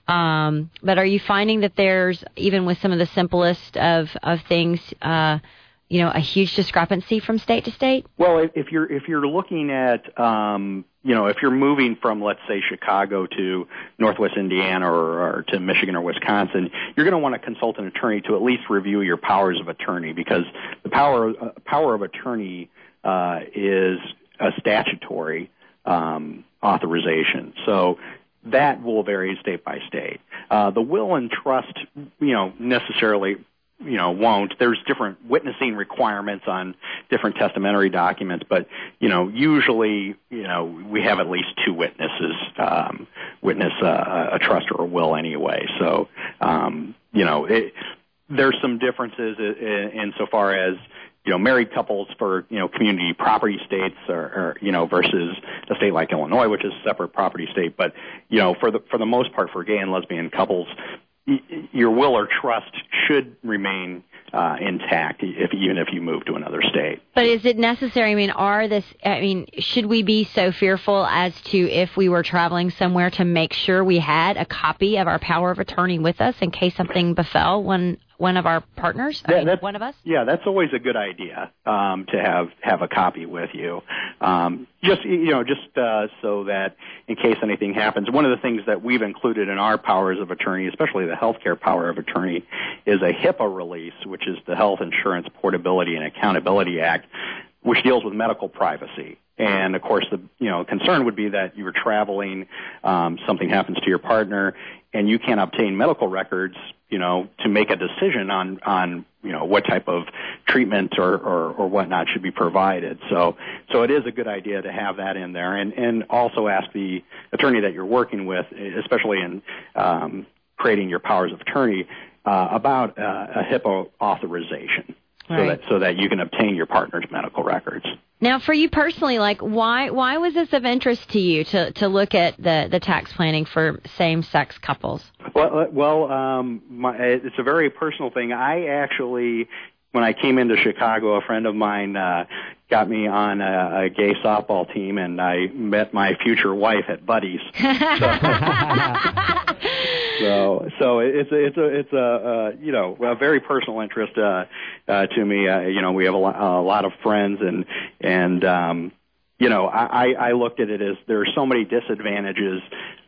Um, but are you finding that there's, even with some of the simplest of, of things, uh, you know, a huge discrepancy from state to state? Well, if, if you're if you're looking at, um, you know, if you're moving from, let's say, Chicago to Northwest Indiana or, or to Michigan or Wisconsin, you're going to want to consult an attorney to at least review your powers of attorney, because the power uh, power of attorney uh, is a statutory um, authorization. So that will vary state by state. Uh, the will and trust, you know, necessarily, you know, won't. There's different witnessing requirements on different testamentary documents, but, you know, usually, you know, we have at least two witnesses um, witness uh, a trust or a will anyway. So, um, you know, it, there's some differences in, insofar as, you know, married couples for, you know, community property states or, or, you know, versus a state like Illinois, which is a separate property state. But, you know, for the, for the most part, for gay and lesbian couples, y- your will or trust should remain uh, intact, if even if you move to another state. But is it necessary? I mean, are this? I mean, should we be so fearful as to, if we were traveling somewhere, to make sure we had a copy of our power of attorney with us in case something befell one one of our partners? I That, mean, one of us? Yeah, that's always a good idea um, to have have a copy with you. Um, just you know, just uh, so that in case anything happens. One of the things that we've included in our powers of attorney, especially the healthcare power of attorney, is a HIPAA release, which is the Health Insurance Portability and Accountability Act, which deals with medical privacy. And of course, the you know concern would be that you're traveling, um, something happens to your partner, and you can't obtain medical records, you know, to make a decision on on you know what type of treatment or, or, or whatnot should be provided. So so it is a good idea to have that in there, and and also ask the attorney that you're working with, especially in um, creating your powers of attorney, uh, about uh, a HIPAA authorization. Right. So that so that you can obtain your partner's medical records. Now, for you personally, like, why why was this of interest to you to, to look at the, the tax planning for same-sex couples? Well, uh, well, um, my, it's a very personal thing. I actually, when I came into Chicago, a friend of mine uh, got me on a, a gay softball team, and I met my future wife at Buddy's. So, so it's a, it's a, it's a, uh, you know, a very personal interest uh, uh, to me. Uh, you know, we have a, lo- a lot of friends, and and um, you know, I, I looked at it as there are so many disadvantages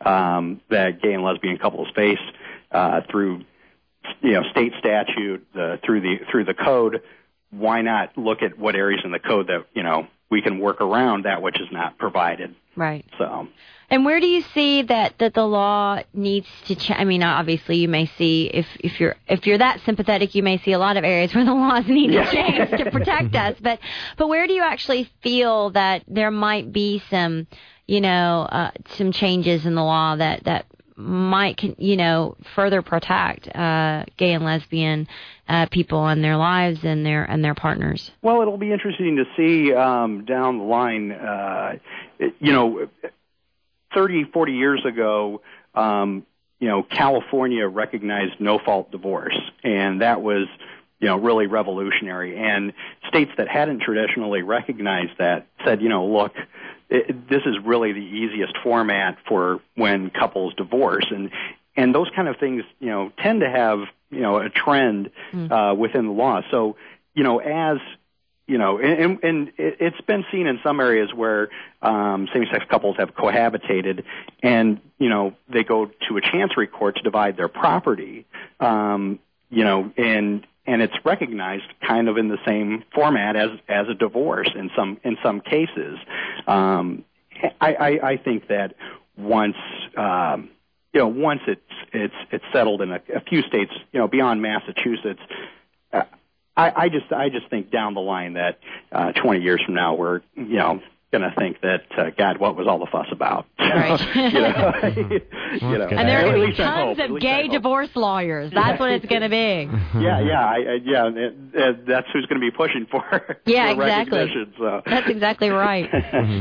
um, that gay and lesbian couples face uh, through, you know, state statute, uh, through the through the code. Why not look at what areas in the code that, you know, we can work around that which is not provided? Right. So. And where do you see that, that the law needs to change? I mean, obviously, you may see, if, if you're if you're that sympathetic, you may see a lot of areas where the laws need Yeah. to change to protect us. But but where do you actually feel that there might be some, you know, uh, some changes in the law that, that might, you know, further protect uh, gay and lesbian uh, people and their lives and their and their partners? Well, it'll be interesting to see um, down the line. Uh, you know, thirty, forty years ago, um, you know, California recognized no-fault divorce, and that was, you know, really revolutionary. And states that hadn't traditionally recognized that said, you know, look, it, this is really the easiest format for when couples divorce, and and those kind of things, you know, tend to have, you know, a trend uh, within the law. So, you know, as You know, and, and it's been seen in some areas where um, same-sex couples have cohabitated, and you know they go to a chancery court to divide their property. Um, you know, and and it's recognized kind of in the same format as as a divorce in some in some cases. Um, I, I, I think that once um, you know once it's it's it's settled in a, a few states, you know, beyond Massachusetts. Uh, I, I just, I just think down the line that uh, twenty years from now, we're, you know, going to think that, uh, God, what was all the fuss about? Right. you know? you know, And there are at going to be least I tons hope, at of least I gay hope. divorce lawyers. That's what it's going to be. Yeah, yeah, I, I, yeah. It, it, that's who's going to be pushing for. Yeah, for exactly. recognition, So. That's exactly right.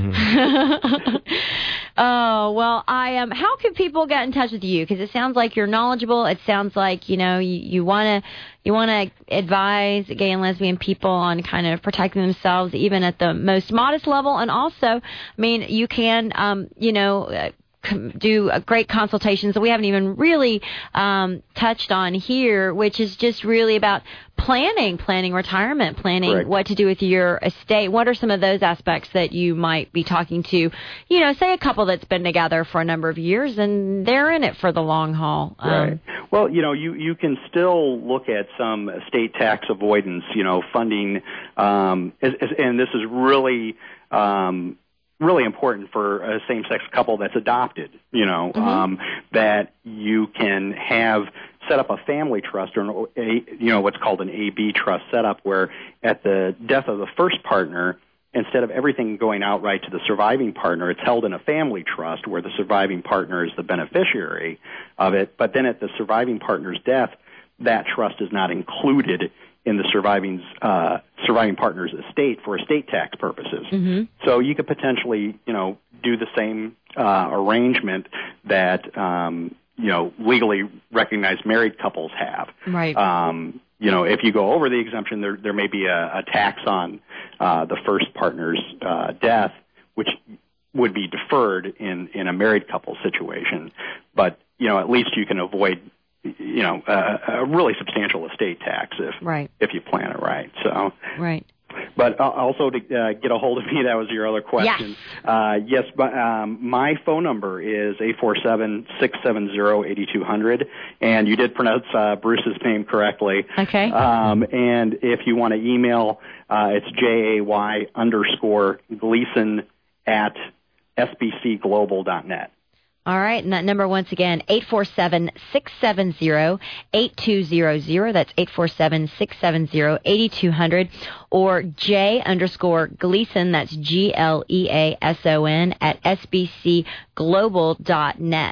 Oh, well, I um, how can people get in touch with you? Because it sounds like you're knowledgeable. It sounds like, you know, you, you want to you want to advise gay and lesbian people on kind of protecting themselves, even at the most modest level. And also, I mean, you can, um, you know, uh, do uh, great consultations that we haven't even really um, touched on here, which is just really about planning, planning retirement, planning Correct. what to do with your estate. What are some of those aspects that you might be talking to, you know, say a couple that's been together for a number of years and they're in it for the long haul. Um, Right. Well, you know, you, you can still look at some estate tax avoidance, you know, funding, um, as, as, and this is really, um, really important for a same-sex couple that's adopted, you know, Mm-hmm. um, that you can have set up a family trust or, an, a, you know, what's called an A B trust setup where at the death of the first partner, instead of everything going outright to the surviving partner, it's held in a family trust where the surviving partner is the beneficiary of it. But then at the surviving partner's death, that trust is not included in the surviving uh, surviving partner's estate for estate tax purposes. Mm-hmm. So you could potentially, you know, do the same uh, arrangement that um, you know legally recognized married couples have. Right. Um, you know, if you go over the exemption, there there may be a, a tax on uh, the first partner's uh, death, which would be deferred in in a married couple situation. But you know, at least you can avoid, you know, a, a really substantial estate tax if Right. if you plan it right. So, Right. but uh, also to uh, get a hold of me, that was your other question. Yes. Uh, yes, but um, my phone number is eight four seven, six seven zero, eight two zero zero, and you did pronounce uh, Bruce's name correctly. Okay. Um, and if you want to email, uh, it's J A Y underscore Gleason at S B C global dot net. All right, and that number once again, eight four seven, six seven zero, eight two zero zero. That's eight four seven, six seven zero, eight two zero zero. Or J underscore Gleason, that's G L E A S O N, at S B C global dot net.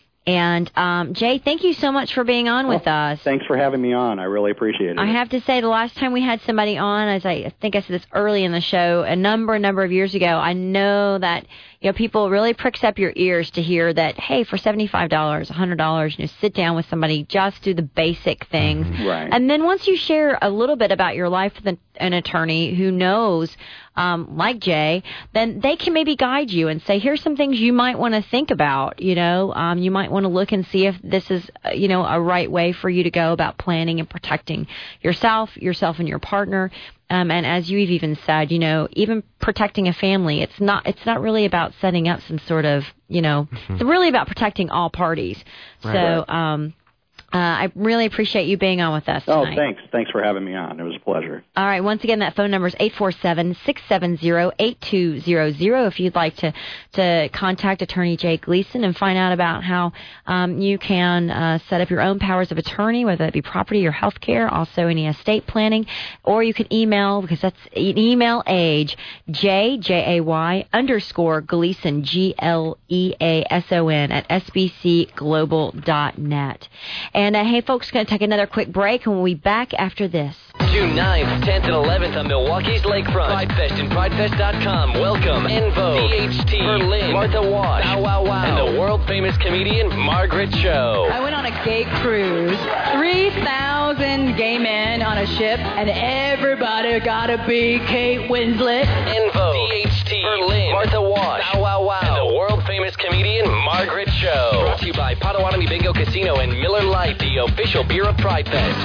And, um, Jay, thank you so much for being on with us. Thanks for having me on. I really appreciate it. I have to say, the last time we had somebody on, as I, I think I said this early in the show, a number, a number of years ago, I know that, you know, people really pricks up your ears to hear that, hey, for seventy-five dollars, one hundred dollars, you know, sit down with somebody, just do the basic things. Right. And then once you share a little bit about your life with an, an attorney who knows, um, like Jay, then they can maybe guide you and say, here's some things you might want to think about. You know, um, you might want to look and see if this is, uh, you know, a right way for you to go about planning and protecting yourself, yourself and your partner. Um, and as you've even said, you know, even protecting a family, it's not it's not really about setting up some sort of, you know, mm-hmm. it's really about protecting all parties. Right. So um, uh, I really appreciate you being on with us tonight. Oh, thanks. Thanks for having me on. It was a pleasure. All right. Once again, that phone number is eight four seven, six seven zero, eight two zero zero if you'd like to, to contact Attorney Jay Gleason and find out about how um, you can uh, set up your own powers of attorney, whether it be property or health care, also any estate planning, or you can email, because that's an email age, J, J A Y, underscore Gleason, G L E A S O N, at S B C global dot net. And, uh, hey, folks, going to take another quick break, and we'll be back after this. June ninth, tenth, and eleventh on Milwaukee's Lakefront. Pridefest and Pridefest dot com. Welcome Envo, D H T, Berlin, Martha Wash, Bow Wow Wow, and the world-famous comedian Margaret Cho. I went on a gay cruise. three thousand gay men on a ship, and everybody gotta be Kate Winslet. Envo, D H T, Berlin, Martha Wash, Bow Wow Wow, and the world-famous comedian Margaret Cho. Brought to you by Potawatomi Bingo Casino and Miller Lite, the official beer of Pridefest.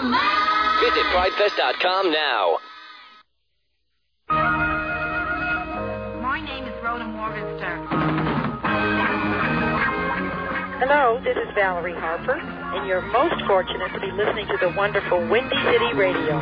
Visit Pridefest dot com now. My name is Rhoda Morgenstern. Hello, this is Valerie Harper, and you're most fortunate to be listening to the wonderful Windy City Radio.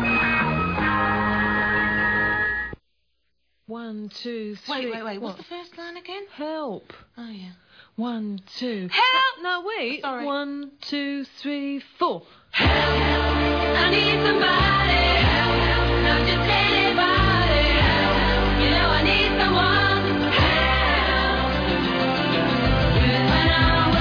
One, two, three. Wait, wait, wait. What? What's the first line again? Help. Oh, yeah. One, two. Help! No, wait. Sorry. One, two, three, four. Help! I need somebody. Help! Not just anybody. Help! You know I need someone. Help! When I'm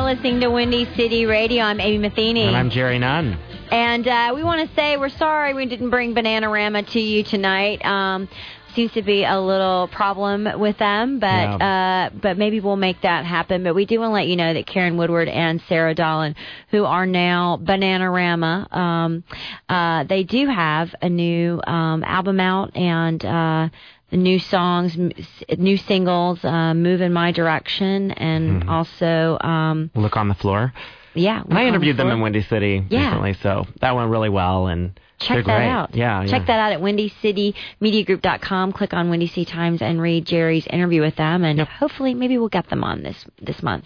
listening to Windy City Radio. I'm Amy Matheny. And I'm Jerry Nunn. And uh, we want to say we're sorry we didn't bring Bananarama to you tonight. Um, seems to be a little problem with them, but yeah. uh, but maybe we'll make that happen. But we do want to let you know that Karen Woodward and Sarah Dolan, who are now Bananarama, um, uh, they do have a new um, album out, and uh, the new songs, new singles, uh, Move in My Direction, and mm-hmm. also Um, Look on the Floor. Yeah. And I interviewed the them in Windy City yeah. recently, so that went really well. And check that great. out. Yeah, check yeah. that out at windy city media group dot com. Click on Windy City Times and read Jerry's interview with them, and yep. hopefully maybe we'll get them on this this month.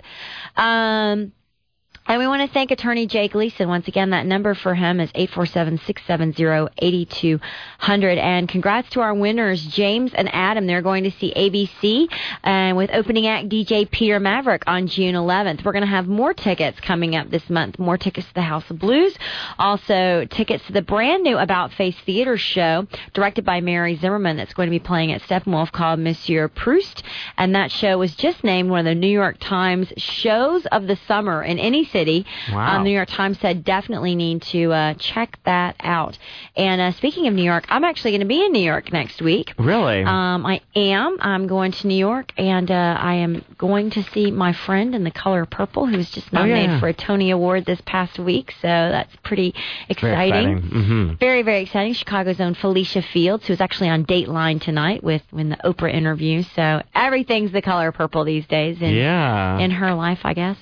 Um, and we want to thank Attorney Jay Gleason. Once again, that number for him is eight four seven, six seven zero, eight two zero zero. And congrats to our winners, James and Adam. They're going to see A B C uh, with opening act D J Peter Maverick on June eleventh. We're going to have more tickets coming up this month, more tickets to the House of Blues, also tickets to the brand new About Face Theater show directed by Mary Zimmerman that's going to be playing at Steppenwolf called Monsieur Proust. And that show was just named one of the New York Times shows of the summer in any city. Wow. Um, the New York Times said definitely need to uh, check that out. And uh, speaking of New York, I'm actually going to be in New York next week. Really? Um, I am. I'm going to New York, and uh, I am going to see my friend in The Color Purple, who was just nominated oh, yeah. for a Tony Award this past week. So that's pretty exciting. Very exciting. Mm-hmm. Very, very exciting. Chicago's own Felicia Fields, who's actually on Dateline tonight with in the Oprah interview. So everything's The Color Purple these days in, yeah. in her life, I guess.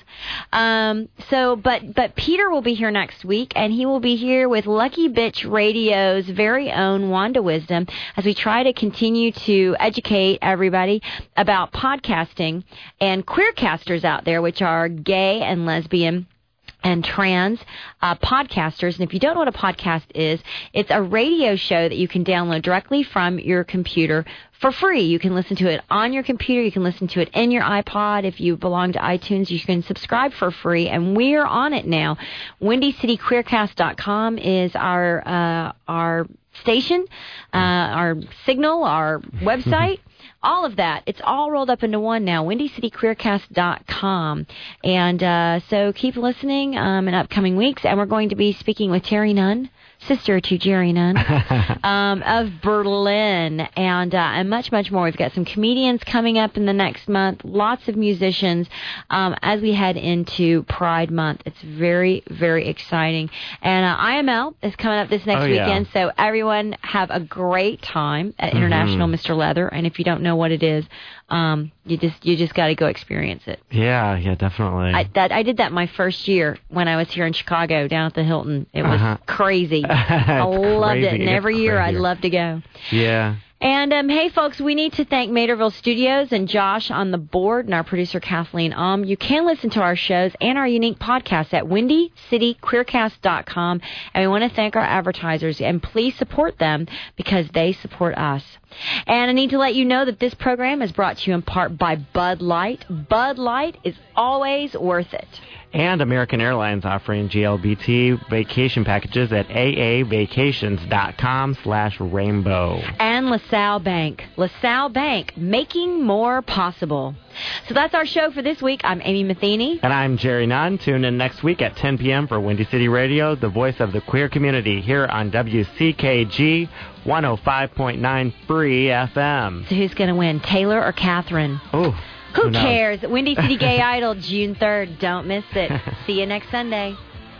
Um, so, but but Peter will be here next week, and he will be here with Lucky Bitch Radio's very own Wanda Wisdom as we try to continue to educate everybody about podcasting and queercasters out there, which are gay and lesbian and trans uh, podcasters. And if you don't know what a podcast is, it's a radio show that you can download directly from your computer for free. You can listen to it on your computer. You can listen to it in your iPod. If you belong to iTunes, you can subscribe for free. And we're on it now. windy city queercast dot com is our uh, our station, uh, our signal, our website. All of that. It's all rolled up into one now, windy city queercast dot com. And uh, so keep listening um, in upcoming weeks. And we're going to be speaking with Terry Nunn, sister to Jerry Nunn, um, of Berlin, and uh, and much, much more. We've got some comedians coming up in the next month, lots of musicians um, as we head into Pride Month. It's very, very exciting. And uh, I M L is coming up this next oh, yeah. weekend, so everyone have a great time at International mm-hmm. Mister Leather. And if you don't know what it is, um, you just you just got to go experience it. Yeah, yeah, definitely. I, that, I did that my first year when I was here in Chicago, down at the Hilton. It was uh-huh. crazy. I loved crazy. it, and every year crazier. I'd love to go. Yeah. And, um, hey, folks, we need to thank Materville Studios and Josh on the board and our producer, Kathleen Um. You can listen to our shows and our unique podcasts at windy city queercast dot com. And we want to thank our advertisers, and please support them because they support us. And I need to let you know that this program is brought to you in part by Bud Light. Bud Light is always worth it. And American Airlines offering G L B T vacation packages at a a vacations dot com slash rainbow. And LaSalle Bank. LaSalle Bank, making more possible. So that's our show for this week. I'm Amy Matheny. And I'm Jerry Nunn. Tune in next week at ten p.m. for Windy City Radio, the voice of the queer community, here on W C K G one oh five point nine Free F M. So who's going to win, Taylor or Catherine? Oh. Who, Who cares? Windy City Gay Idol, June third. Don't miss it. See you next Sunday.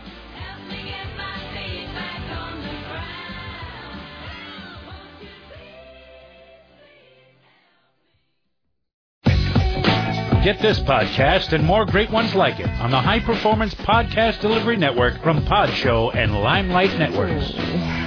Get this podcast and more great ones like it on the High Performance Podcast Delivery Network from Podshow and Limelight Networks.